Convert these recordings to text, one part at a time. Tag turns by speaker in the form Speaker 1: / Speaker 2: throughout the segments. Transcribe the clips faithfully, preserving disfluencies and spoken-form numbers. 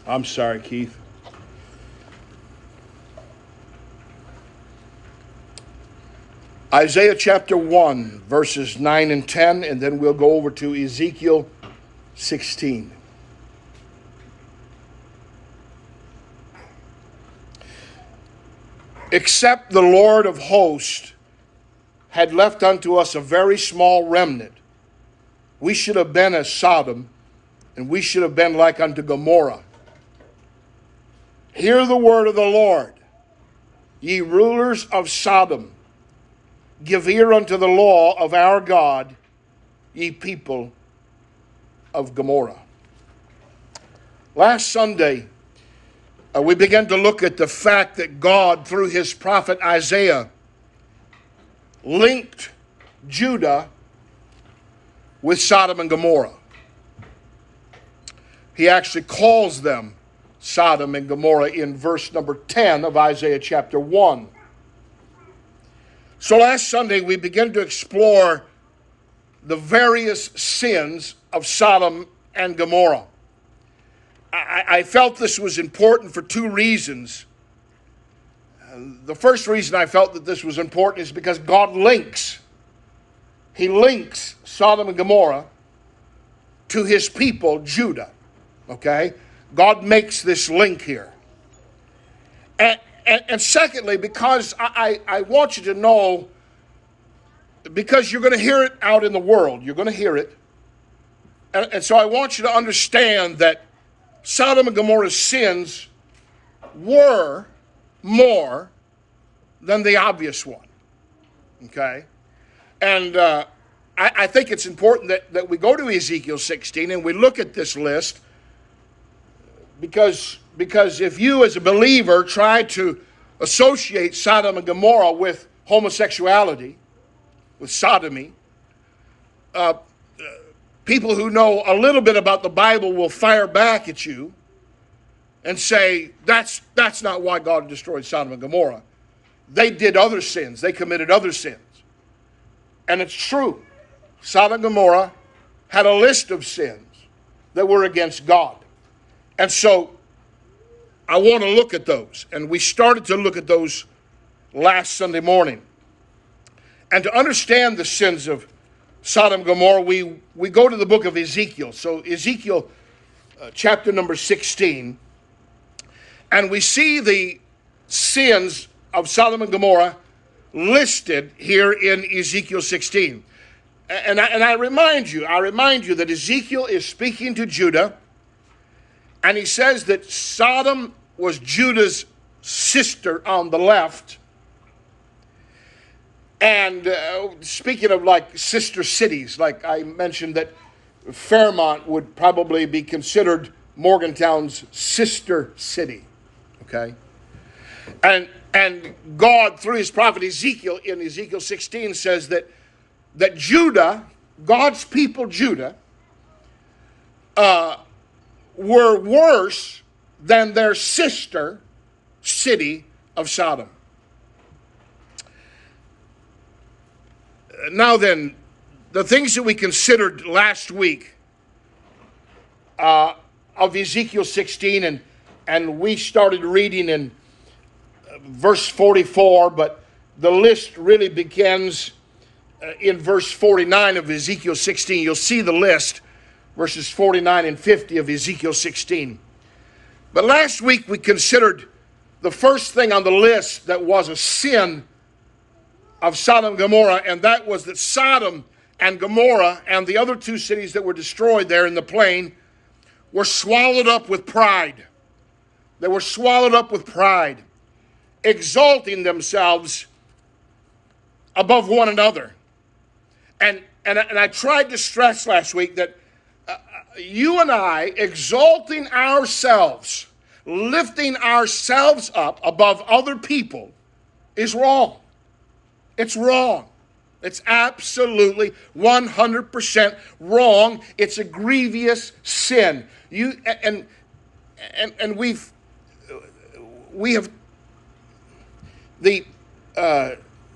Speaker 1: I'm sorry, Keith. Isaiah chapter one, verses nine and ten, and then we'll go over to Ezekiel sixteen. Except the Lord of hosts had left unto us a very small remnant, we should have been as Sodom, and we should have been like unto Gomorrah. Hear the word of the Lord, ye rulers of Sodom. Give ear unto the law of our God, ye people of Gomorrah. Last Sunday, uh, we began to look at the fact that God, through his prophet Isaiah, linked Judah with Sodom and Gomorrah. He actually calls them Sodom and Gomorrah in verse number ten of Isaiah chapter one. So last Sunday we began to explore the various sins of Sodom and Gomorrah. I, I felt this was important for two reasons. Uh, the first reason I felt that this was important is because God links. He links Sodom and Gomorrah to his people, Judah. Okay? God makes this link here. And, and, and secondly, because I, I, I want you to know, because you're going to hear it out in the world. You're going to hear it. And, and so I want you to understand that Sodom and Gomorrah's sins were more than the obvious one. Okay? And uh, I, I think it's important that, that we go to Ezekiel sixteen and we look at this list, because, because if you as a believer try to associate Sodom and Gomorrah with homosexuality, with sodomy, uh, people who know a little bit about the Bible will fire back at you and say, that's, that's not why God destroyed Sodom and Gomorrah. They did other sins. They committed other sins. And it's true. Sodom and Gomorrah had a list of sins that were against God. And so I want to look at those. And we started to look at those last Sunday morning. And to understand the sins of Sodom and Gomorrah, we, we go to the book of Ezekiel. So Ezekiel uh, chapter number sixteen. And we see the sins of Sodom and Gomorrah listed here in Ezekiel sixteen. And I, and I remind you, I remind you that Ezekiel is speaking to Judah. And he says that Sodom was Judah's sister on the left. And uh, speaking of like sister cities, like I mentioned that Fairmont would probably be considered Morgantown's sister city. Okay? And and God, through his prophet Ezekiel, in Ezekiel sixteen, says that, that Judah, God's people Judah, uh, were worse than their sister city of Sodom. Now then, the things that we considered last week uh, of Ezekiel sixteen, and, and we started reading in verse forty-four, but the list really begins uh, in verse forty-nine of Ezekiel sixteen. You'll see the list, verses forty-nine and fifty of Ezekiel sixteen. But last week we considered the first thing on the list that was a sin of Sodom and Gomorrah, and that was that Sodom and Gomorrah and the other two cities that were destroyed there in the plain were swallowed up with pride. They were swallowed up with pride, exalting themselves above one another. And, and, and I tried to stress last week that uh, you and I exalting ourselves, lifting ourselves up above other people is wrong. It's wrong. It's absolutely one hundred percent wrong. It's a grievous sin. You and and and we've we have the uh,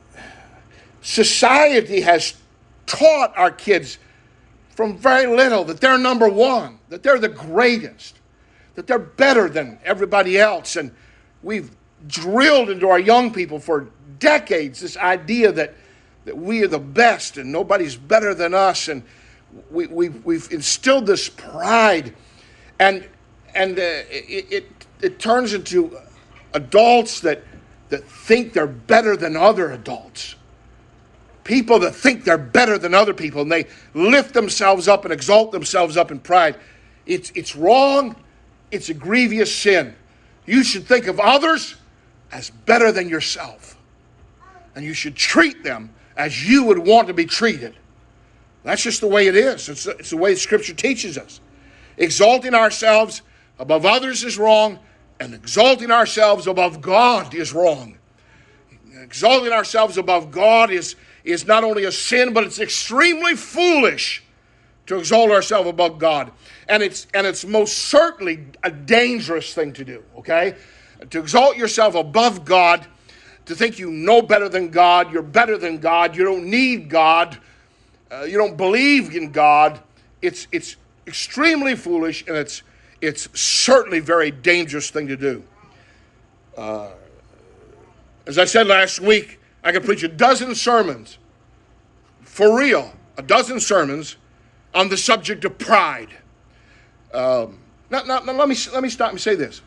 Speaker 1: society has taught our kids from very little that they're number one, that they're the greatest, that they're better than everybody else. And we've drilled into our young people for decades this idea that, that we are the best and nobody's better than us. And we, we, we've instilled this pride. And, and uh, it, it, it turns into adults that, that think they're better than other adults. People that think they're better than other people, and they lift themselves up and exalt themselves up in pride. It's, it's wrong. It's a grievous sin. You should think of others as better than yourself. And you should treat them as you would want to be treated. That's just the way it is. It's, it's the way Scripture teaches us. Exalting ourselves above others is wrong, and exalting ourselves above God is wrong. Exalting ourselves above God is, is not only a sin, but it's extremely foolish to exalt ourselves above God. And it's, and it's most certainly a dangerous thing to do, okay? To exalt yourself above God, to think you know better than God, you're better than God, you don't need God, uh, you don't believe in God. It's, it's extremely foolish, and it's, it's certainly a very dangerous thing to do. Uh, as I said last week, I could preach a dozen sermons, for real, a dozen sermons on the subject of pride. Um, now, now, now let me let me stop and say this.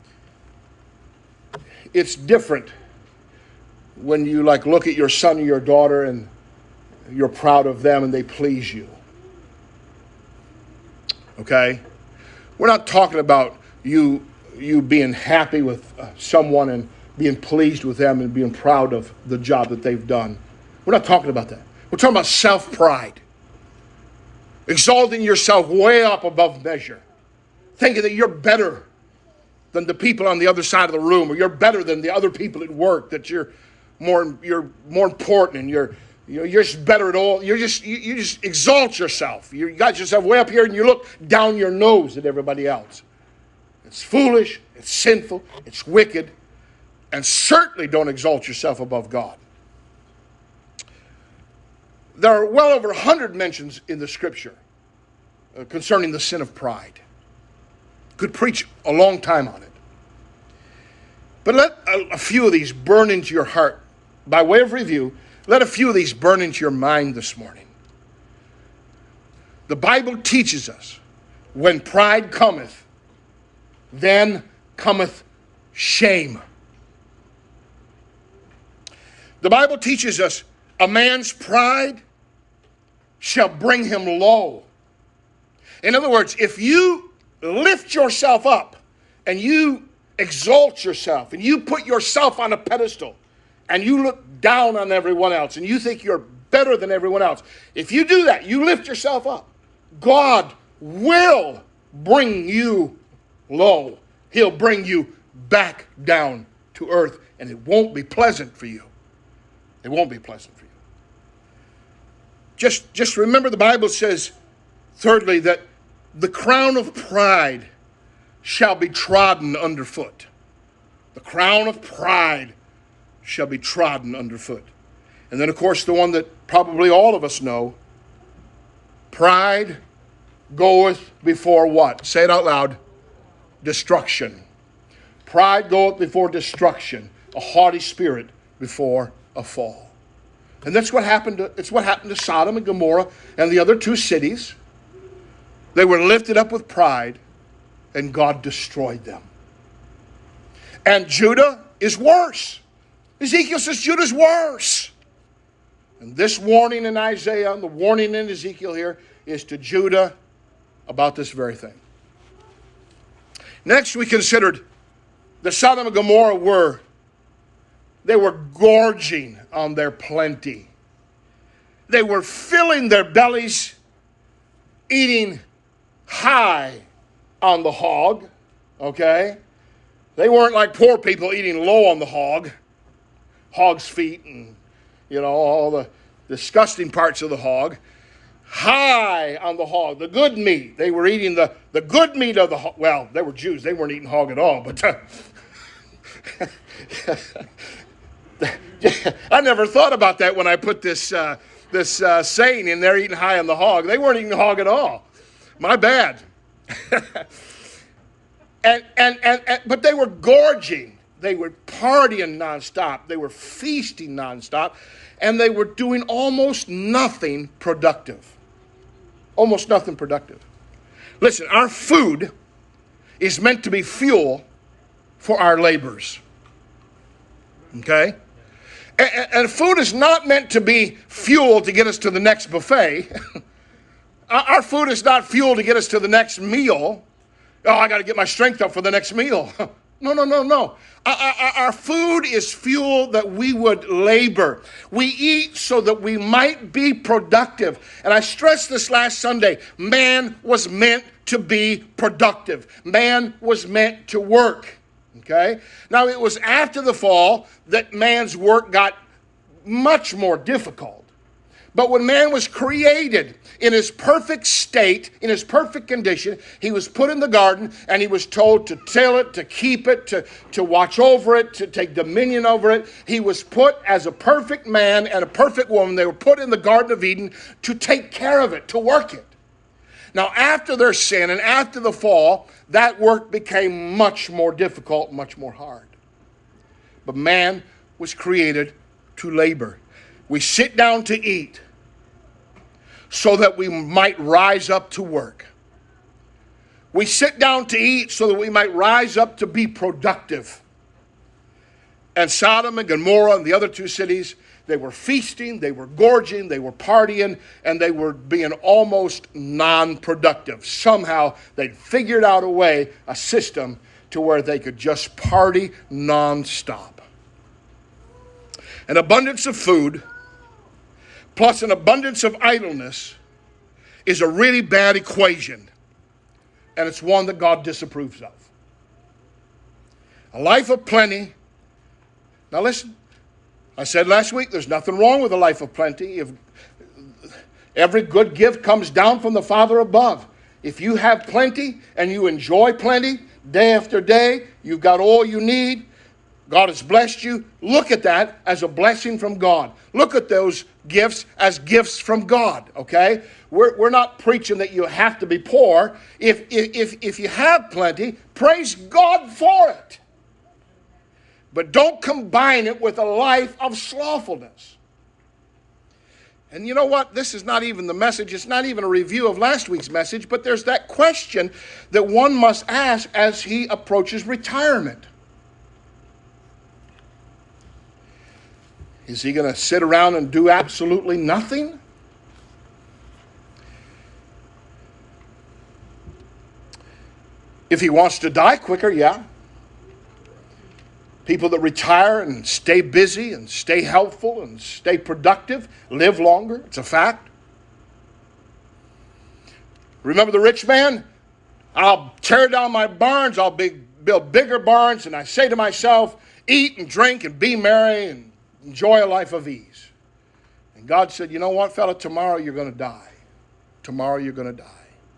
Speaker 1: It's different when you like look at your son or your daughter and you're proud of them and they please you. Okay? We're not talking about you you being happy with uh, someone and being pleased with them and being proud of the job that they've done. We're not talking about that. We're talking about self-pride. Exalting yourself way up above measure. Thinking that you're better than the people on the other side of the room, or you're better than the other people at work, that you're more you're more important and you're you're just better at all. You're just you, you just exalt yourself. You got yourself way up here and you look down your nose at everybody else. It's foolish, it's sinful, it's wicked, and certainly don't exalt yourself above God. There are well over a hundred mentions in the Scripture uh, concerning the sin of pride. Could preach a long time on it. But let a, a few of these burn into your heart. By way of review, let a few of these burn into your mind this morning. The Bible teaches us, when pride cometh, then cometh shame. The Bible teaches us, a man's pride shall bring him low. In other words, if you lift yourself up and you exalt yourself and you put yourself on a pedestal and you look down on everyone else and you think you're better than everyone else, if you do that, you lift yourself up, God will bring you low. He'll bring you back down to earth, and it won't be pleasant for you. It won't be pleasant for you. Just, just remember the Bible says, thirdly, that the crown of pride shall be trodden underfoot. The crown of pride shall be trodden underfoot. And then, of course, the one that probably all of us know, pride goeth before what? Say it out loud. Destruction. Pride goeth before destruction. A haughty spirit before a fall. And that's what happened to, it's what happened to Sodom and Gomorrah and the other two cities. They were lifted up with pride, and God destroyed them. And Judah is worse. Ezekiel says Judah's worse. And this warning in Isaiah and the warning in Ezekiel here is to Judah about this very thing. Next, we considered the Sodom and Gomorrah were, they were gorging on their plenty. They were filling their bellies, eating high on the hog, okay? They weren't like poor people eating low on the hog, hog's feet and, you know, all the disgusting parts of the hog. High on the hog, the good meat. They were eating the, the good meat of the hog. Well, they were Jews. They weren't eating hog at all, but uh, I never thought about that when I put this uh, this uh, saying in there, eating high on the hog. They weren't eating hog at all. My bad. And, and, and, and but they were gorging. They were partying nonstop. They were feasting nonstop. And they were doing almost nothing productive. Almost nothing productive. Listen, our food is meant to be fuel for our labors. Okay? And, and food is not meant to be fuel to get us to the next buffet. Our food is not fuel to get us to the next meal. Oh, I got to get my strength up for the next meal. No, no, no, no. Our, our, our food is fuel that we would labor. We eat so that we might be productive. And I stressed this last Sunday. Man was meant to be productive. Man was meant to work. Okay? Now, it was after the fall that man's work got much more difficult. But when man was created in his perfect state, in his perfect condition, he was put in the garden and he was told to till it, to keep it, to, to watch over it, to take dominion over it. He was put as a perfect man and a perfect woman. They were put in the Garden of Eden to take care of it, to work it. Now, after their sin and after the fall, that work became much more difficult, much more hard. But man was created to labor. We sit down to eat so that we might rise up to work. We sit down to eat so that we might rise up to be productive. And Sodom and Gomorrah and the other two cities, they were feasting, they were gorging, they were partying, and they were being almost non-productive. Somehow they'd figured out a way, a system, to where they could just party non-stop. An abundance of food plus an abundance of idleness is a really bad equation. And it's one that God disapproves of. A life of plenty. Now listen, I said last week there's nothing wrong with a life of plenty. If every good gift comes down from the Father above. If you have plenty and you enjoy plenty day after day, you've got all you need, God has blessed you. Look at that as a blessing from God. Look at those gifts as gifts from God, okay? We're, we're not preaching that you have to be poor. If, if, if you have plenty, praise God for it. But don't combine it with a life of slothfulness. And you know what? This is not even the message. It's not even a review of last week's message, but there's that question that one must ask as he approaches retirement. Is he going to sit around and do absolutely nothing? If he wants to die quicker, yeah. People that retire and stay busy and stay helpful and stay productive live longer. It's a fact. Remember the rich man? I'll tear down my barns. I'll big, build bigger barns. And I say to myself, eat and drink and be merry and enjoy a life of ease. And God said, you know what, fella, tomorrow you're going to die. Tomorrow you're going to die.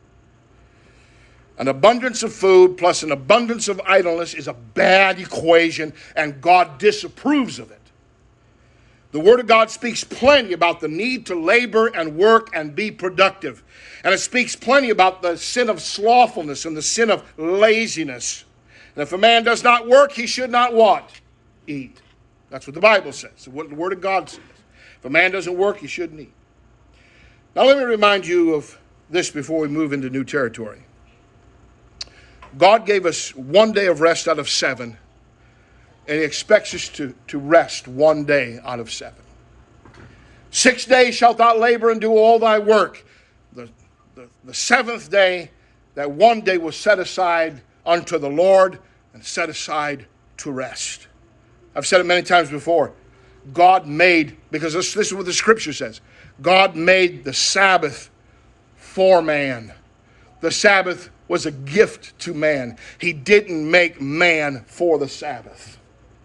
Speaker 1: An abundance of food plus an abundance of idleness is a bad equation, and God disapproves of it. The Word of God speaks plenty about the need to labor and work and be productive. And it speaks plenty about the sin of slothfulness and the sin of laziness. And if a man does not work, he should not what? Eat. That's what the Bible says, what the Word of God says. If a man doesn't work, he shouldn't eat. Now let me remind you of this before we move into new territory. God gave us one day of rest out of seven, and he expects us to, to rest one day out of seven. Six days shalt thou labor and do all thy work. The, the, the seventh day, that one day was set aside unto the Lord and set aside to rest. I've said it many times before. God made, because this, this is what the Scripture says, God made the Sabbath for man. The Sabbath was a gift to man. He didn't make man for the Sabbath.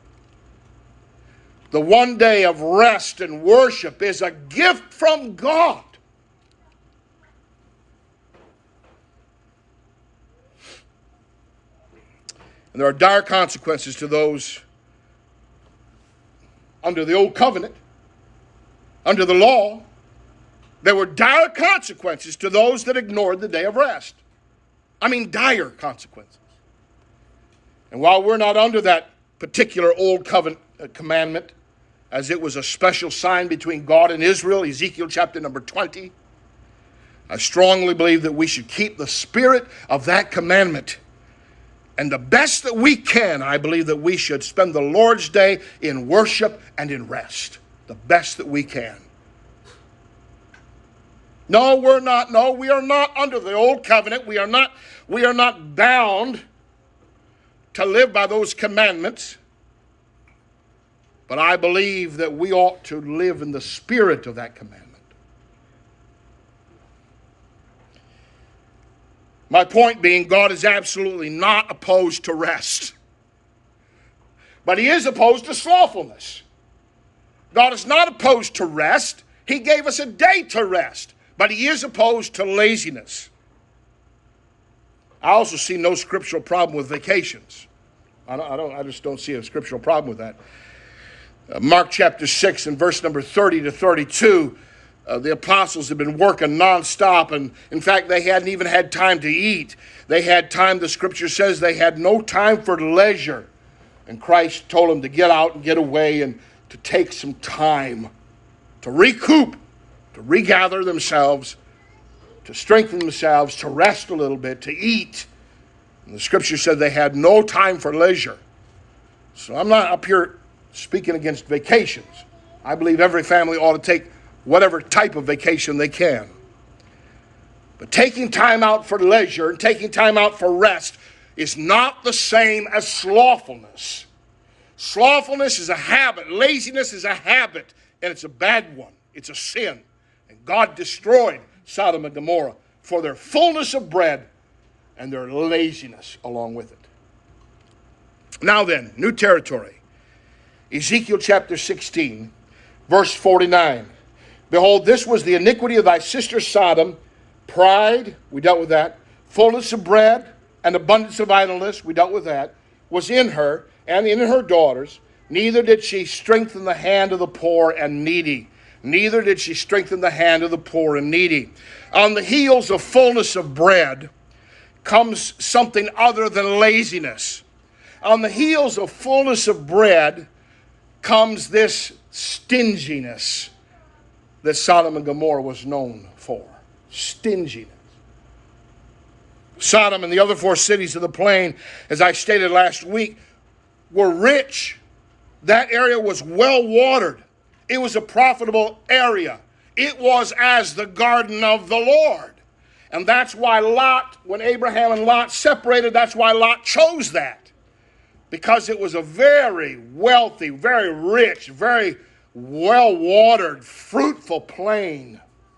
Speaker 1: The one day of rest and worship is a gift from God. And there are dire consequences to those under the old covenant, under the law. There were dire consequences to those that ignored the day of rest. I mean, dire consequences. And while we're not under that particular old covenant commandment, as it was a special sign between God and Israel, Ezekiel chapter number twenty, I strongly believe that we should keep the spirit of that commandment. And the best that we can, I believe that we should spend the Lord's Day in worship and in rest. The best that we can. No, we're not. No, we are not under the old covenant. We are not, we are not bound to live by those commandments. But I believe that we ought to live in the spirit of that commandment. My point being, God is absolutely not opposed to rest. But he is opposed to slothfulness. God is not opposed to rest. He gave us a day to rest. But he is opposed to laziness. I also see no scriptural problem with vacations. I don't, I don't, I just don't see a scriptural problem with that. Uh, Mark chapter six and verse number thirty to thirty-two, uh, the apostles had been working nonstop, and in fact, they hadn't even had time to eat. They had time, the scripture says, they had no time for leisure. And Christ told them to get out and get away and to take some time to recoup, to regather themselves, to strengthen themselves, to rest a little bit, to eat. And the scripture said they had no time for leisure. So I'm not up here speaking against vacations. I believe every family ought to take whatever type of vacation they can. But taking time out for leisure and taking time out for rest is not the same as slothfulness. Slothfulness is a habit. Laziness is a habit, and it's a bad one. It's a sin. And God destroyed Sodom and Gomorrah for their fullness of bread and their laziness along with it. Now then, new territory. Ezekiel chapter sixteen, verse forty-nine. Behold, this was the iniquity of thy sister Sodom, pride, we dealt with that, fullness of bread and abundance of idleness, we dealt with that, was in her and in her daughters. Neither did she strengthen the hand of the poor and needy. Neither did she strengthen the hand of the poor and needy. On the heels of fullness of bread comes something other than laziness. On the heels of fullness of bread comes this stinginess that Sodom and Gomorrah was known for. Stinginess. Sodom and the other four cities of the plain, as I stated last week, were rich. That area was well watered. It was a profitable area. It was as the garden of the Lord. And that's why Lot, when Abraham and Lot separated, that's why Lot chose that. Because it was a very wealthy, very rich, very well-watered, fruitful plain.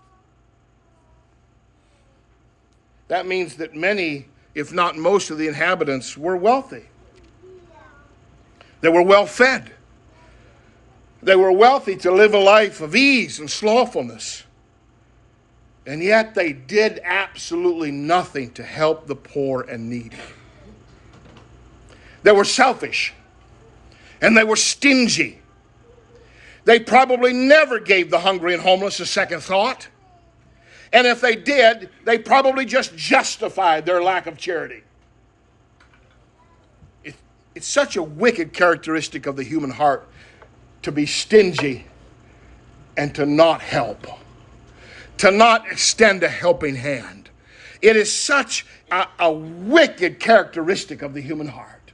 Speaker 1: That means that many, if not most of the inhabitants, were wealthy. They were well-fed. They were wealthy to live a life of ease and slothfulness. And yet they did absolutely nothing to help the poor and needy. They were selfish. And they were stingy. They probably never gave the hungry and homeless a second thought. And if they did, they probably just justified their lack of charity. It, it's such a wicked characteristic of the human heart to be stingy and to not help, to not extend a helping hand. It is such a, a wicked characteristic of the human heart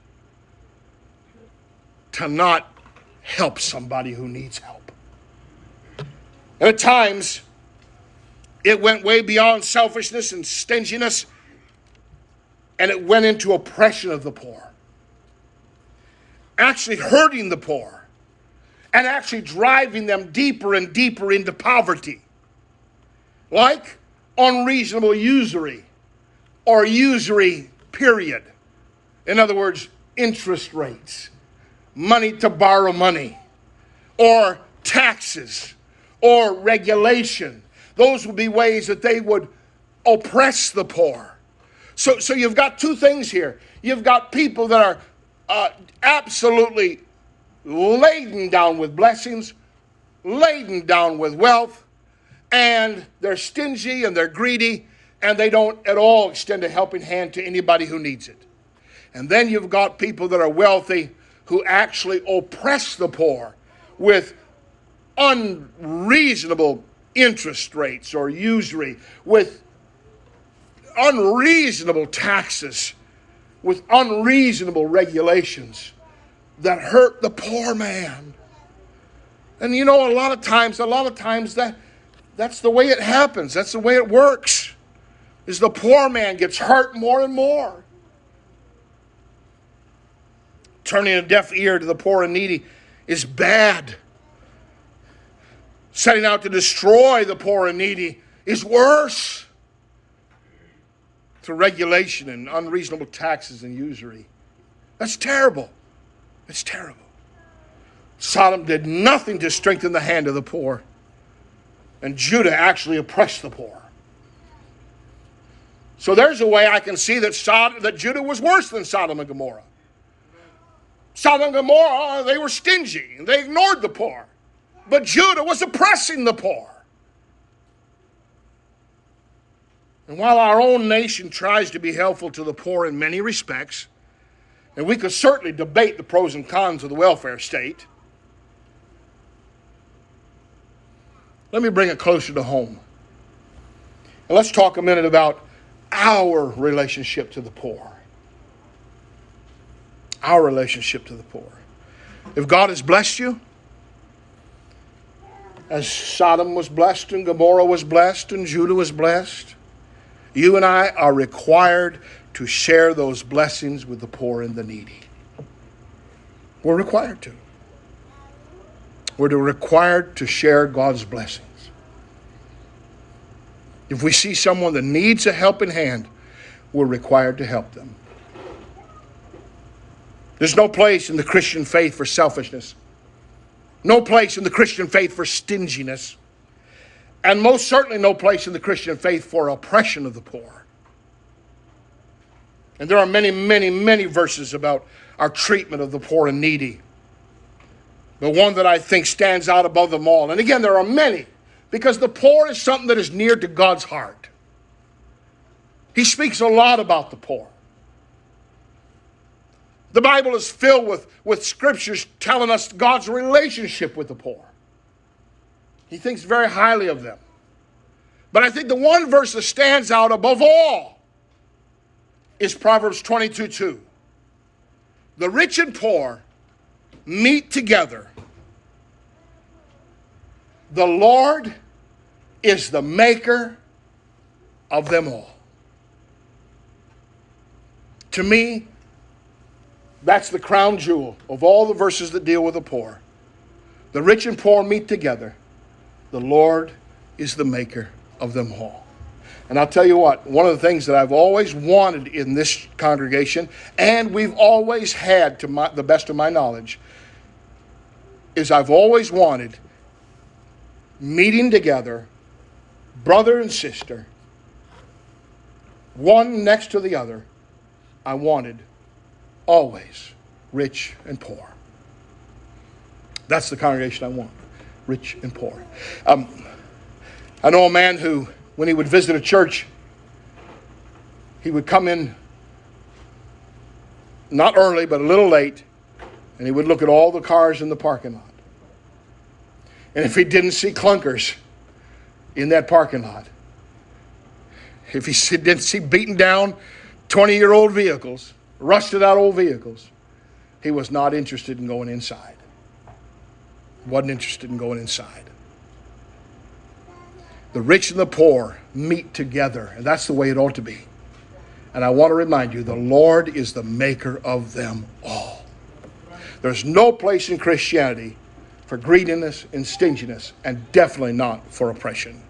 Speaker 1: to not help somebody who needs help. And at times, it went way beyond selfishness and stinginess, and it went into oppression of the poor. Actually hurting the poor, and actually driving them deeper and deeper into poverty. Like unreasonable usury, or usury period. In other words, interest rates, money to borrow money, or taxes, or regulation. Those would be ways that they would oppress the poor. So, so you've got two things here. You've got people that are uh, absolutely laden down with blessings, laden down with wealth, and they're stingy and they're greedy, and they don't at all extend a helping hand to anybody who needs it. And then you've got people that are wealthy who actually oppress the poor with unreasonable interest rates or usury, with unreasonable taxes, with unreasonable regulations that hurt the poor man. And you know, a lot of times, a lot of times that that's the way it happens. That's the way it works. Is the poor man gets hurt more and more. Turning a deaf ear to the poor and needy is bad. Setting out to destroy the poor and needy is worse. Through regulation and unreasonable taxes and usury. That's terrible. It's terrible. Sodom did nothing to strengthen the hand of the poor. And Judah actually oppressed the poor. So there's a way I can see that Sodom, that Judah was worse than Sodom and Gomorrah. Sodom and Gomorrah, they were stingy. And they ignored the poor. But Judah was oppressing the poor. And while our own nation tries to be helpful to the poor in many respects, and we could certainly debate the pros and cons of the welfare state, let me bring it closer to home. And let's talk a minute about our relationship to the poor. Our relationship to the poor. If God has blessed you, as Sodom was blessed and Gomorrah was blessed and Judah was blessed, you and I are required to share those blessings with the poor and the needy. We're required to. We're required to share God's blessings. If we see someone that needs a helping hand, we're required to help them. There's no place in the Christian faith for selfishness. No place in the Christian faith for stinginess. And most certainly no place in the Christian faith for oppression of the poor. And there are many, many, many verses about our treatment of the poor and needy. The one that I think stands out above them all. And again, there are many, because the poor is something that is near to God's heart. He speaks a lot about the poor. The Bible is filled with, with scriptures telling us God's relationship with the poor. He thinks very highly of them. But I think the one verse that stands out above all is Proverbs twenty-two two. The rich and poor meet together. The Lord is the maker of them all. To me, that's the crown jewel of all the verses that deal with the poor. The rich and poor meet together. The Lord is the maker of them all. And I'll tell you what, one of the things that I've always wanted in this congregation, and we've always had, to my, the best of my knowledge, is I've always wanted meeting together, brother and sister, one next to the other. I wanted always rich and poor. That's the congregation I want, rich and poor. Um, I know a man who, when he would visit a church, he would come in not early, but a little late, and he would look at all the cars in the parking lot. And if he didn't see clunkers in that parking lot, if he didn't see beaten down twenty-year-old vehicles, rusted out old vehicles, he was not interested in going inside. Wasn't interested in going inside. The rich and the poor meet together, and that's the way it ought to be. And I want to remind you, the Lord is the maker of them all. There's no place in Christianity for greediness and stinginess, and definitely not for oppression.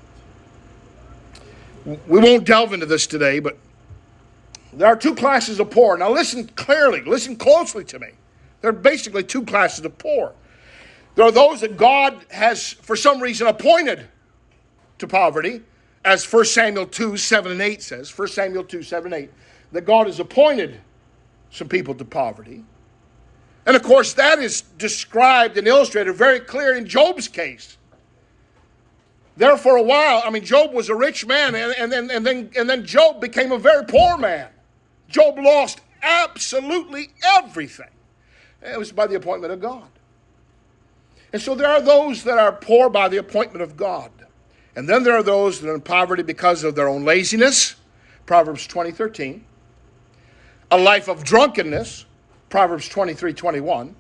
Speaker 1: We won't delve into this today, but there are two classes of poor. Now listen clearly, listen closely to me. There are basically two classes of poor. There are those that God has, for some reason, appointed to poverty, as First Samuel two, seven and eight says. First Samuel two, seven and eight. That God has appointed some people to poverty. And of course, that is described and illustrated very clear in Job's case. There for a while, I mean, Job was a rich man, and, and, then, and, then, and then Job became a very poor man. Job lost absolutely everything. It was by the appointment of God. And so there are those that are poor by the appointment of God. And then there are those that are in poverty because of their own laziness, Proverbs twenty thirteen. A life of drunkenness, Proverbs twenty-three twenty-one.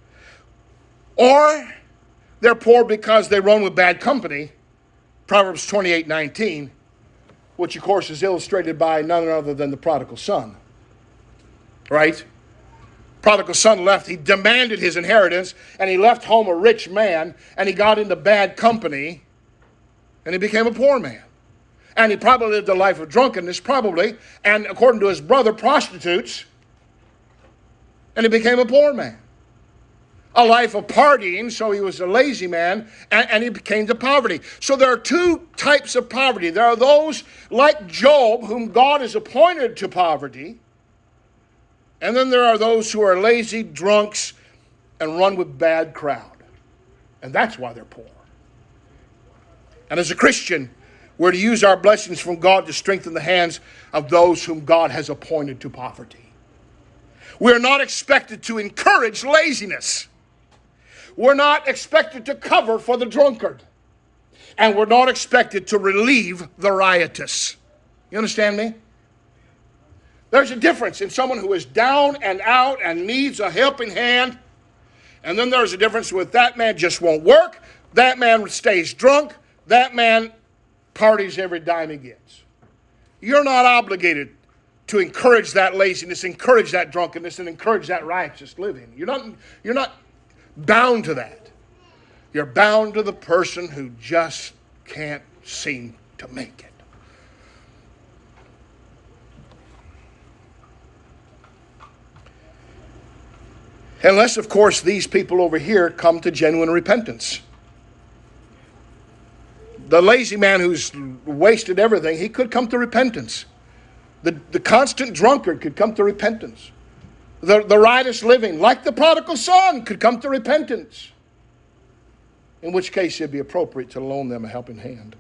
Speaker 1: Or they're poor because they run with bad company, Proverbs twenty-eight nineteen, which of course is illustrated by none other than the prodigal son. Right? Prodigal son left, he demanded his inheritance, and he left home a rich man, and he got into bad company, and he became a poor man. And he probably lived a life of drunkenness, probably, and according to his brother, prostitutes, and he became a poor man. A life of partying, so he was a lazy man, and, and he became to poverty. So there are two types of poverty. There are those like Job, whom God has appointed to poverty, and then there are those who are lazy, drunks, and run with bad crowd. And that's why they're poor. And as a Christian, we're to use our blessings from God to strengthen the hands of those whom God has appointed to poverty. We're not expected to encourage laziness. We're not expected to cover for the drunkard. And we're not expected to relieve the riotous. You understand me? There's a difference in someone who is down and out and needs a helping hand. And then there's a difference with that man just won't work. That man stays drunk. That man parties every dime he gets. You're not obligated to encourage that laziness, encourage that drunkenness, and encourage that righteous living. You're not, you're not bound to that. You're bound to the person who just can't seem to make it. Unless, of course, these people over here come to genuine repentance. The lazy man who's wasted everything, he could come to repentance. The, the constant drunkard could come to repentance. The, the riotous living, like the prodigal son, could come to repentance. In which case it'd be appropriate to loan them a helping hand.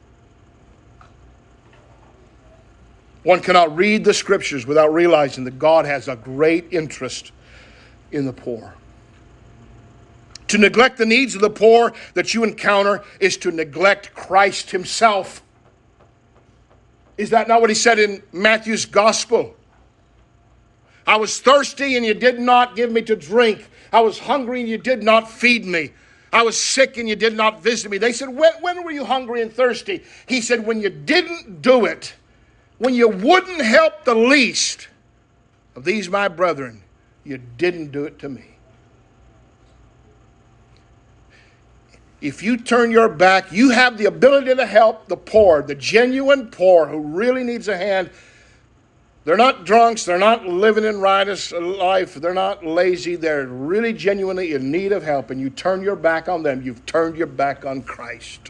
Speaker 1: One cannot read the scriptures without realizing that God has a great interest in the poor. To neglect the needs of the poor that you encounter is to neglect Christ himself. Is that not what he said in Matthew's gospel? I was thirsty and you did not give me to drink. I was hungry and you did not feed me. I was sick and you did not visit me. They said, when, when were you hungry and thirsty? He said, when you didn't do it, when you wouldn't help the least of these my brethren, you didn't do it to me. If you turn your back, you have the ability to help the poor, the genuine poor who really needs a hand. They're not drunks. They're not living in riotous life. They're not lazy. They're really genuinely in need of help. And you turn your back on them. You've turned your back on Christ.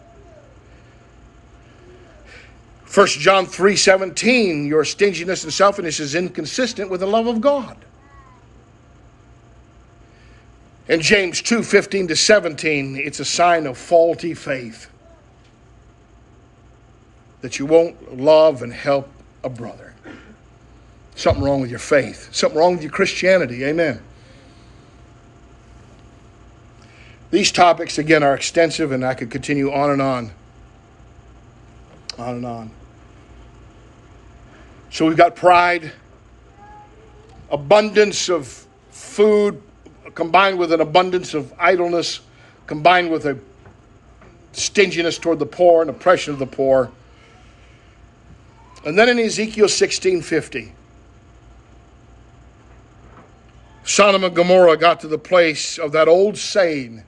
Speaker 1: First John three seventeen, your stinginess and selfishness is inconsistent with the love of God. In James two fifteen to seventeen, it's a sign of faulty faith that you won't love and help a brother. Something wrong with your faith. Something wrong with your Christianity. Amen. These topics, again, are extensive, and I could continue on and on. On and on. So we've got pride, abundance of food, combined with an abundance of idleness, combined with a stinginess toward the poor and oppression of the poor. And then in Ezekiel sixteen fifty, Sodom and Gomorrah got to the place of that old saying.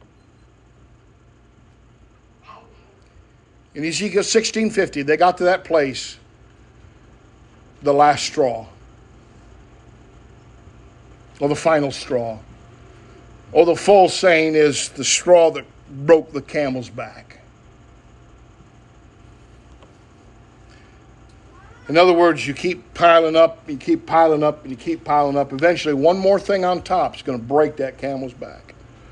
Speaker 1: In Ezekiel sixteen fifty, they got to that place, the last straw, or the final straw. Or the full saying is the straw that broke the camel's back. In other words, you keep piling up, you keep piling up, and you keep piling up. Eventually, one more thing on top is going to break that camel's back.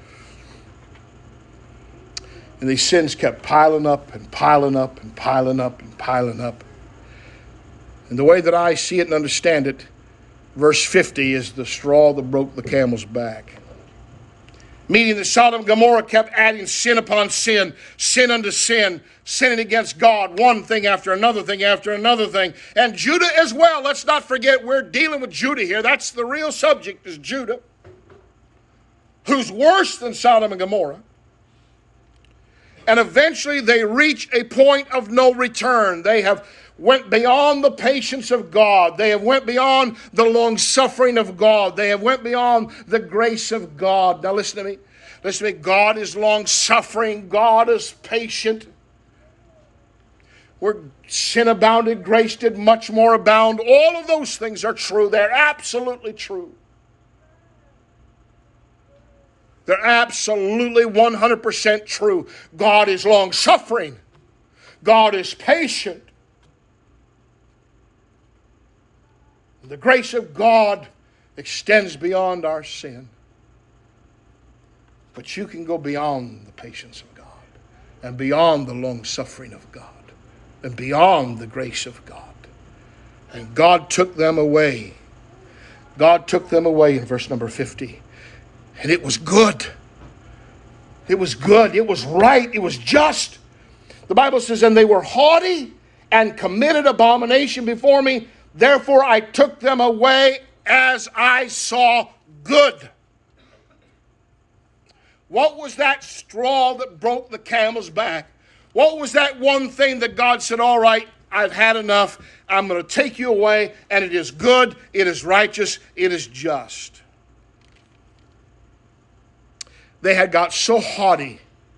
Speaker 1: And these sins kept piling up and piling up and piling up and piling up. And the way that I see it and understand it, Verse fifty is the straw that broke the camel's back. Meaning that Sodom and Gomorrah kept adding sin upon sin, sin unto sin, sinning against God, one thing after another thing after another thing. And Judah as well. Let's not forget we're dealing with Judah here. That's the real subject, is Judah, who's worse than Sodom and Gomorrah. And eventually they reach a point of no return. They have went beyond the patience of God. They have went beyond the long suffering of God. They have went beyond the grace of God. Now listen to me. Listen to me. God is long suffering. God is patient. Where sin abounded, grace did much more abound. All of those things are true. They're absolutely true. They're absolutely one hundred percent true. God is long suffering. God is patient. The grace of God extends beyond our sin. But you can go beyond the patience of God, and beyond the long suffering of God, and beyond the grace of God. And God took them away. God took them away in verse number fifty. And it was good. It was good. It was right. It was just. The Bible says, and they were haughty and committed abomination before me. Therefore I took them away as I saw good. What was that straw that broke the camel's back? What was that one thing that God said, all right, I've had enough. I'm going to take you away, and it is good, it is righteous, it is just. They had got so haughty,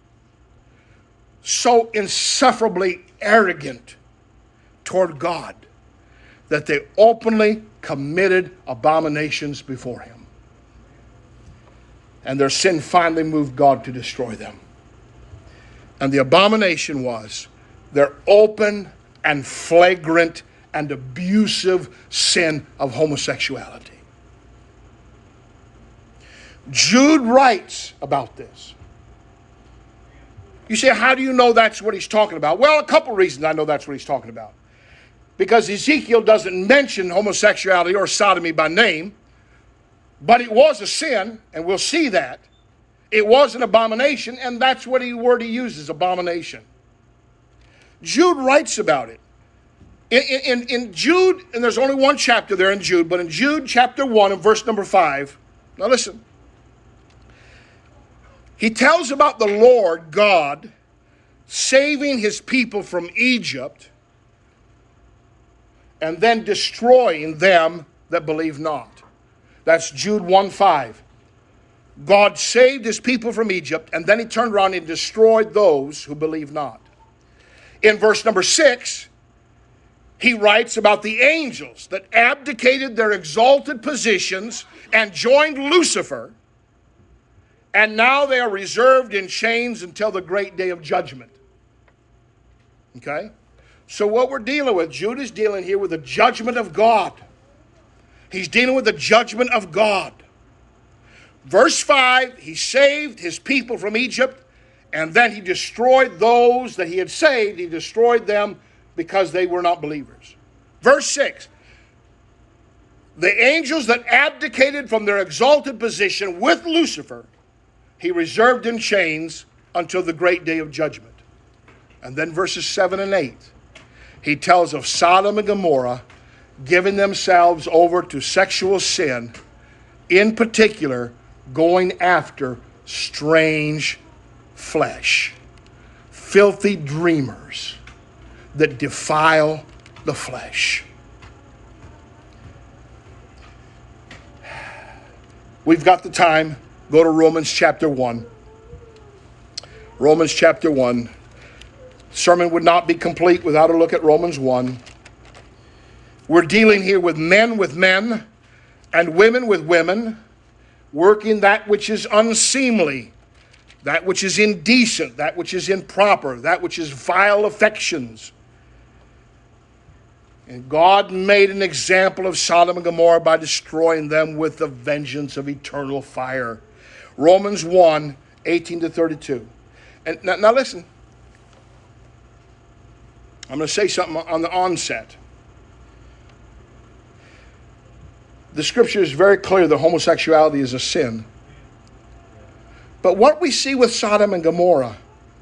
Speaker 1: so insufferably arrogant toward God, that they openly committed abominations before him. And their sin finally moved God to destroy them. And the abomination was their open and flagrant and abusive sin of homosexuality. Jude writes about this. You say, how do you know that's what he's talking about? Well, a couple reasons I know that's what he's talking about. Because Ezekiel doesn't mention homosexuality or sodomy by name, but it was a sin, and we'll see that. It was an abomination, and that's what the word he uses, abomination. Jude writes about it. In, in, in Jude, and there's only one chapter there in Jude, but in Jude chapter one and verse number five, now listen. He tells about the Lord God saving his people from Egypt and then destroying them that believe not. That's Jude one five. God saved his people from Egypt, and then he turned around and destroyed those who believe not. In verse number six, he writes about the angels that abdicated their exalted positions and joined Lucifer, and now they are reserved in chains until the great day of judgment. Okay? So what we're dealing with, Jude is dealing here with the judgment of God. He's dealing with the judgment of God. Verse five, he saved his people from Egypt, and then he destroyed those that he had saved. He destroyed them because they were not believers. Verse six, the angels that abdicated from their exalted position with Lucifer, he reserved in chains until the great day of judgment. And then verses seven and eight, he tells of Sodom and Gomorrah giving themselves over to sexual sin, in particular, going after strange flesh, filthy dreamers that defile the flesh. We've got the time. Go to Romans chapter one. Romans chapter one. Sermon would not be complete without a look at Romans one. We're dealing here with men with men and women with women, working that which is unseemly, that which is indecent, that which is improper, that which is vile affections. And God made an example of Sodom and Gomorrah by destroying them with the vengeance of eternal fire. Romans one, eighteen to thirty-two. And now, now listen. I'm going to say something on the onset. the scripture is very clear that homosexuality is a sin. But what we see with Sodom and Gomorrah,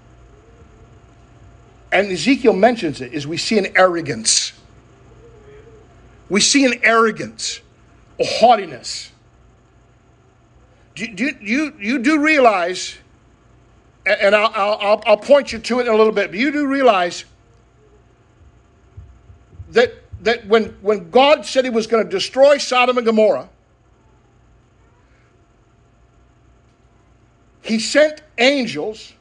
Speaker 1: and Ezekiel mentions it, is we see an arrogance. We see an arrogance, a haughtiness. Do, do, you, you do realize, and I'll, I'll, I'll point you to it in a little bit, but you do realize that, that when, when God said he was going to destroy Sodom and Gomorrah, he sent angels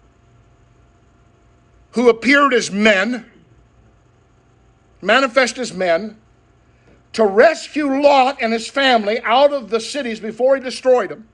Speaker 1: who appeared as men, manifest as men, to rescue Lot and his family out of the cities before he destroyed them.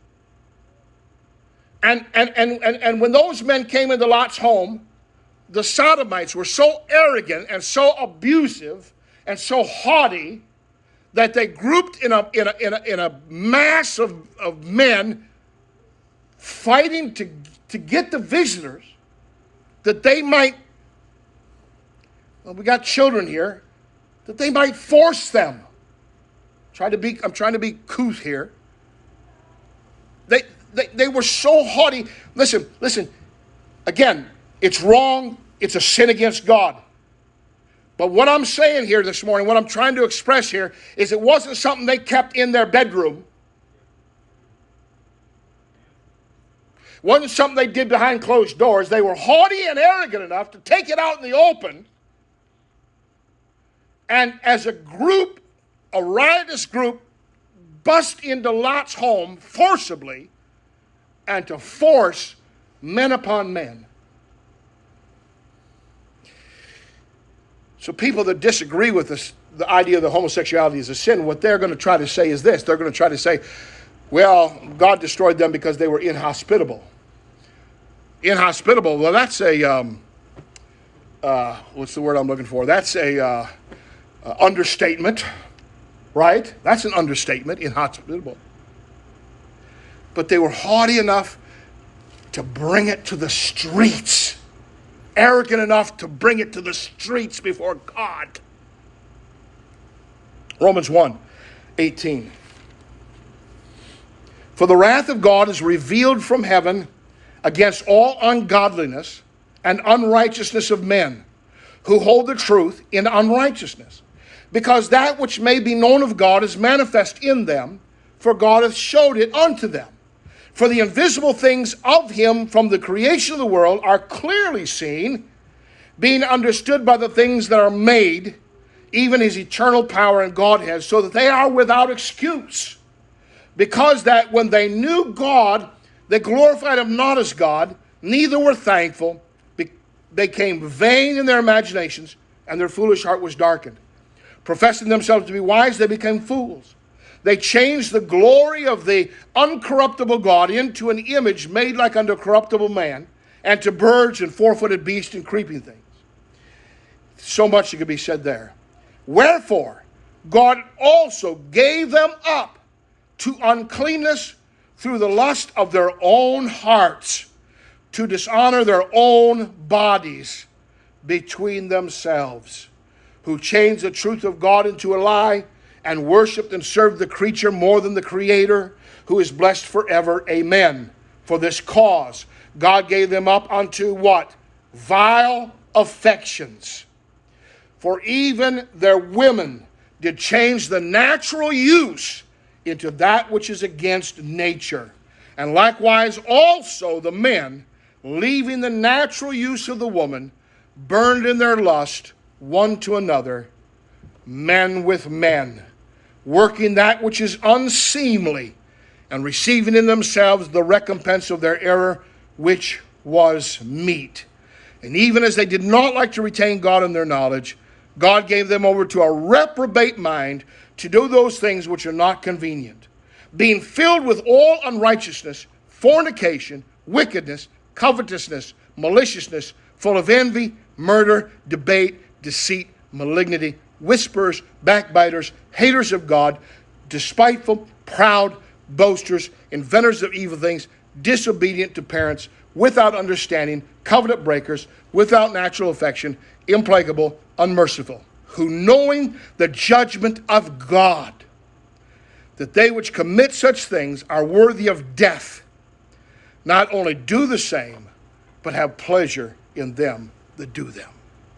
Speaker 1: And, and, and, and, and when those men came into Lot's home, the Sodomites were so arrogant and so abusive and so haughty that they grouped in a, in a, in a, in a mass of, of men fighting to, to get the visitors that they might, well, we got children here, that they might force them. Try to be, I'm trying to be couth here. They, they, they were so haughty. Listen, listen, again, it's wrong. It's a sin against God. But what I'm saying here this morning, what I'm trying to express here, is it wasn't something they kept in their bedroom. It wasn't something they did behind closed doors. They were haughty and arrogant enough to take it out in the open. And as a group, a riotous group, bust into Lot's home forcibly and to force men upon men. So people that disagree with this, the idea that homosexuality is a sin, what they're going to try to say is this. They're going to try to say, well, God destroyed them because they were inhospitable. Inhospitable, well, that's a, um, uh, what's the word I'm looking for? That's a uh, uh, understatement, right? That's an understatement, inhospitable. But they were haughty enough to bring it to the streets. Arrogant enough to bring it to the streets before God. Romans one, eighteen. For the wrath of God is revealed from heaven against all ungodliness and unrighteousness of men who hold the truth in unrighteousness. Because that which may be known of God is manifest in them, for God hath showed it unto them. For the invisible things of him from the creation of the world are clearly seen, being understood by the things that are made, even his eternal power and Godhead, so that they are without excuse. Because that when they knew God, they glorified him not as God, neither were thankful. They became vain in their imaginations, and their foolish heart was darkened. Professing themselves to be wise, they became fools. They changed the glory of the uncorruptible God into an image made like unto corruptible man, and to birds and four-footed beasts and creeping things. So much that could be said there. Wherefore, God also gave them up to uncleanness through the lust of their own hearts, to dishonor their own bodies between themselves, who changed the truth of God into a lie, and worshipped and served the creature more than the Creator, who is blessed forever. Amen. For this cause, God gave them up unto what? Vile affections. For even their women did change the natural use into that which is against nature. And likewise also the men, leaving the natural use of the woman, burned in their lust one to another, men with men, working that which is unseemly, and receiving in themselves the recompense of their error, which was meat. And even as they did not like to retain God in their knowledge, God gave them over to a reprobate mind to do those things which are not convenient, being filled with all unrighteousness, fornication, wickedness, covetousness, maliciousness, full of envy, murder, debate, deceit, malignity, whisperers, backbiters, haters of God, despiteful, proud, boasters, inventors of evil things, disobedient to parents, without understanding, covenant breakers, without natural affection, implacable, unmerciful, who knowing the judgment of God that they which commit such things are worthy of death, not only do the same, but have pleasure in them that do them.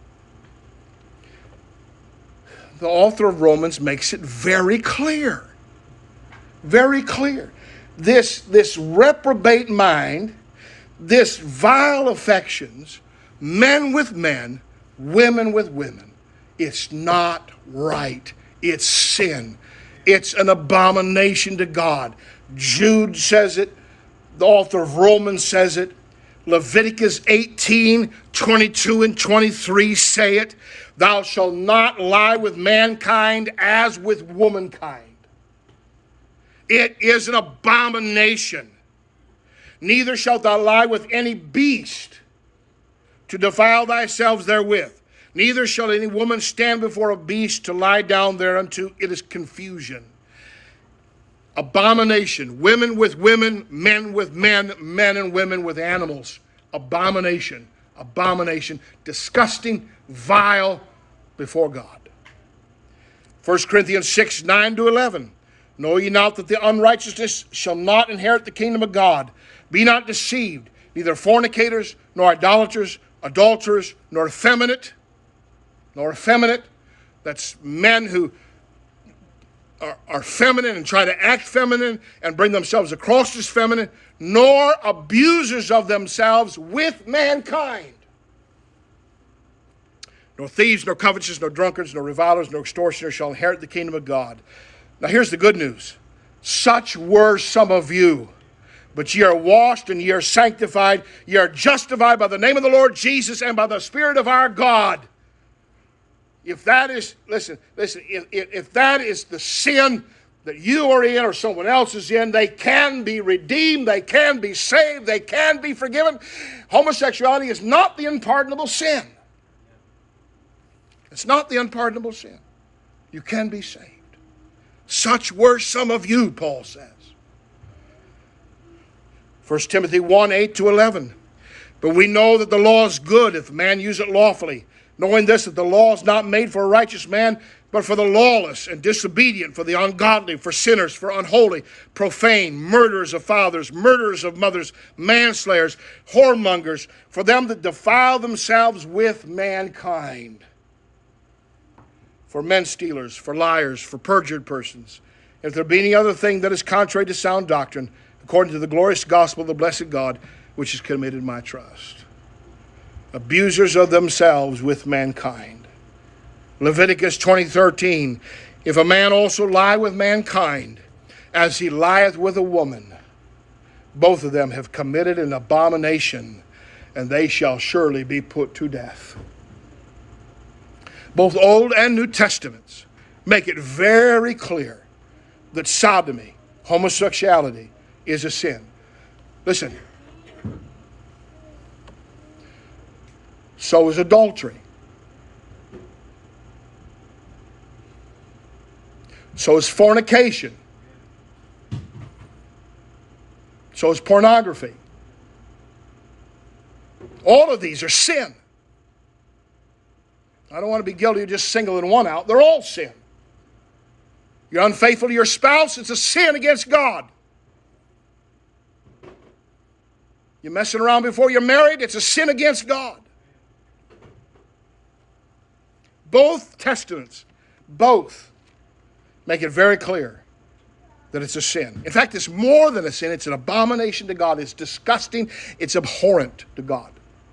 Speaker 1: The author of Romans makes it very clear. Very clear. This, this reprobate mind, this vile affections, men with men, women with women, it's not right. It's sin. It's an abomination to God. Jude says it. The author of Romans says it. Leviticus eighteen, twenty-two and twenty-three say it. Thou shalt not lie with mankind as with womankind. It is an abomination. Neither shalt thou lie with any beast to defile thyself therewith. Neither shall any woman stand before a beast to lie down thereunto. It is confusion. Abomination. Women with women, men with men, men and women with animals. Abomination. Abomination. Disgusting, vile before God. First Corinthians six, nine to eleven. Know ye not that the unrighteousness shall not inherit the kingdom of God? Be not deceived, neither fornicators, nor idolaters, adulterers, nor effeminate, nor effeminate. That's men who are, are feminine and try to act feminine and bring themselves across as feminine, nor abusers of themselves with mankind. Nor thieves, nor covetous, nor drunkards, nor revilers, nor extortioners shall inherit the kingdom of God. Now here's the good news. Such were some of you. But ye are washed and ye are sanctified. Ye are justified by the name of the Lord Jesus and by the Spirit of our God. If that is, listen, listen, if, if, if that is the sin that you are in or someone else is in, they can be redeemed, they can be saved, they can be forgiven. Homosexuality is not the unpardonable sin. It's not the unpardonable sin. You can be saved. Such were some of you, Paul says. First Timothy one, eight to eleven. But we know that the law is good if a man use it lawfully, knowing this, that the law is not made for a righteous man, but for the lawless and disobedient, for the ungodly, for sinners, for unholy, profane, murderers of fathers, murderers of mothers, manslayers, whoremongers, for them that defile themselves with mankind, for men stealers, for liars, for perjured persons. If there be any other thing that is contrary to sound doctrine, according to the glorious gospel of the blessed God, which has committed my trust. Abusers of themselves with mankind. Leviticus twenty, thirteen. If a man also lie with mankind, as he lieth with a woman, both of them have committed an abomination, and they shall surely be put to death. Both Old and New Testaments make it very clear that sodomy, homosexuality, is a sin. Listen. So is adultery. So is fornication. So is pornography. All of these are sin. I don't want to be guilty of just singling one out. They're all sin. You're unfaithful to your spouse, it's a sin against God. You're messing around before you're married, it's a sin against God. Both testaments, both, make it very clear that it's a sin. In fact, it's more than a sin. It's an abomination to God. It's disgusting. It's abhorrent to God.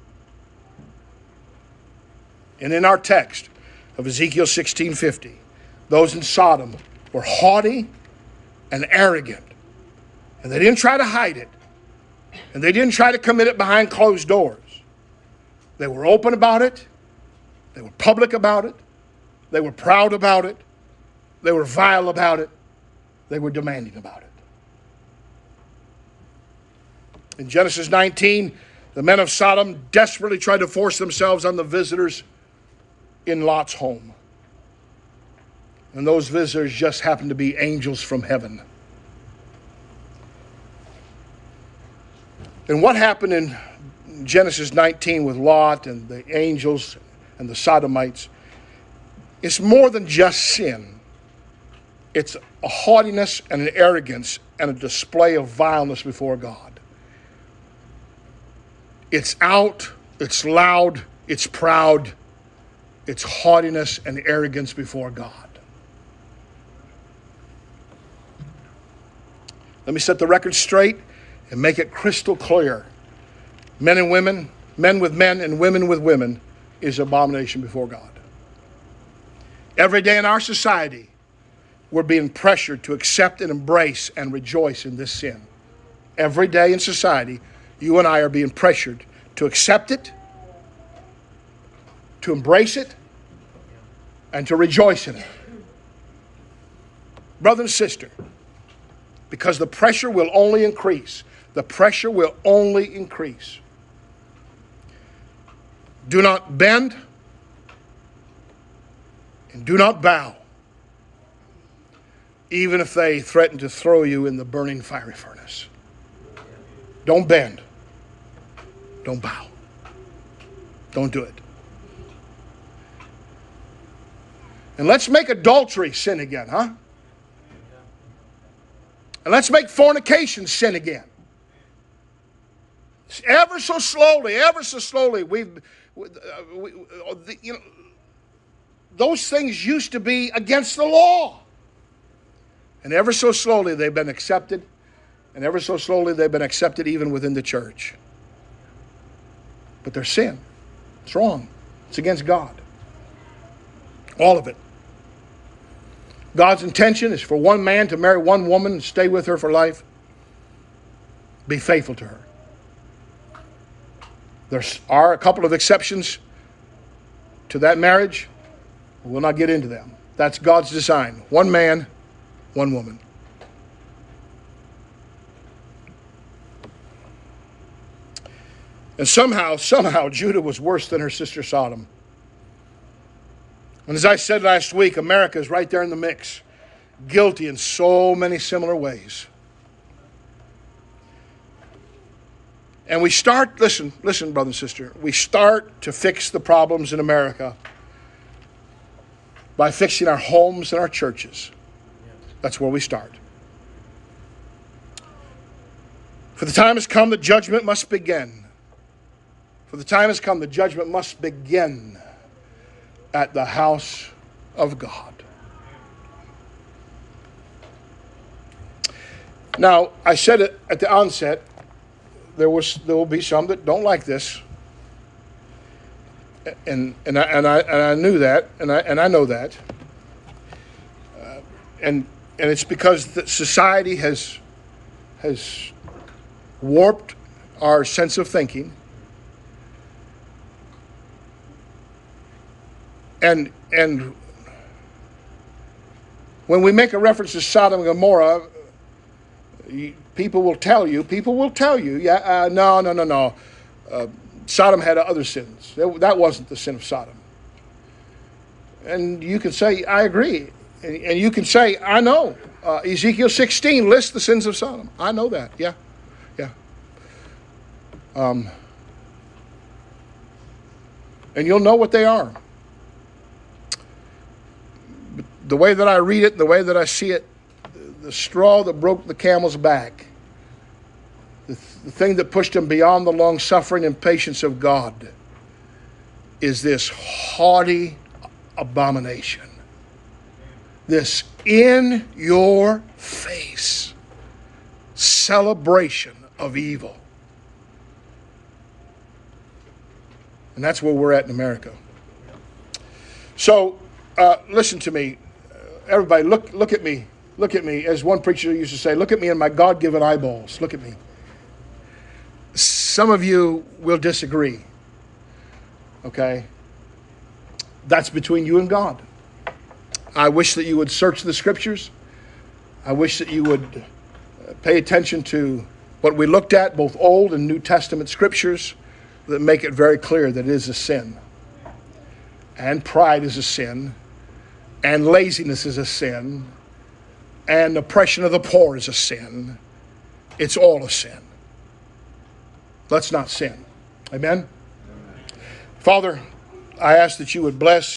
Speaker 1: And in our text of Ezekiel sixteen fifty, those in Sodom were haughty and arrogant. And they didn't try to hide it. And they didn't try to commit it behind closed doors. They were open about it. They were public about it. They were proud about it. They were vile about it. They were demanding about it. In Genesis nineteen, the men of Sodom desperately tried to force themselves on the visitors in Lot's home. And those visitors just happened to be angels from heaven. And what happened in Genesis nineteen with Lot and the angels and the Sodomites, it's more than just sin. It's a haughtiness and an arrogance and a display of vileness before God. It's out, it's loud, it's proud, it's haughtiness and arrogance before God. Let me set the record straight and make it crystal clear. Men and women, men with men and women with women is abomination before God. Every day in our society, we're being pressured to accept and embrace and rejoice in this sin. Every day in society, you and I are being pressured to accept it, to embrace it, and to rejoice in it. Brother and sister, because the pressure will only increase. The pressure will only increase. Do not bend and do not bow, even if they threaten to throw you in the burning fiery furnace. Don't bend. Don't bow. Don't do it. And let's make adultery sin again, huh? And let's make fornication sin again. Ever so slowly, ever so slowly, we've, we, you know, those things used to be against the law. And ever so slowly they've been accepted. And ever so slowly they've been accepted even within the church. But they're sin. It's wrong. It's against God. All of it. God's intention is for one man to marry one woman and stay with her for life. Be faithful to her. There are a couple of exceptions to that marriage. We'll not get into them. That's God's design. One man, one woman. And somehow, somehow, Judah was worse than her sister Sodom. And as I said last week, America is right there in the mix, guilty in so many similar ways. And we start, listen, listen, brother and sister, we start to fix the problems in America by fixing our homes and our churches. That's where we start. For the time has come, the judgment must begin. For the time has come, the judgment must begin at the house of God. Now, I said it at the onset, there was there will be some that don't like this. And and I and I and I knew that, and I and I know that. Uh, and and it's because the society has has warped our sense of thinking. And and when we make a reference to Sodom and Gomorrah, you, people will tell you, people will tell you, yeah, uh, no, no, no, no. Uh, Sodom had other sins. That wasn't the sin of Sodom. And you can say, I agree. And, and you can say, I know. Uh, Ezekiel sixteen lists the sins of Sodom. I know that. Yeah, yeah. Um, and you'll know what they are. The way that I read it, the way that I see it, the straw that broke the camel's back, the, the thing that pushed him beyond the long suffering and patience of God, is this haughty abomination. This in your face celebration of evil. And that's where we're at in America. So, uh, listen to me. Everybody, look look at me. Look at me. As one preacher used to say, look at me in my God-given eyeballs. Look at me. Some of you will disagree. Okay? That's between you and God. I wish that you would search the scriptures. I wish that you would pay attention to what we looked at, both Old and New Testament scriptures, that make it very clear that it is a sin. And pride is a sin. And laziness is a sin. And oppression of the poor is a sin. It's all a sin. Let's not sin. Amen? Father, I ask that you would bless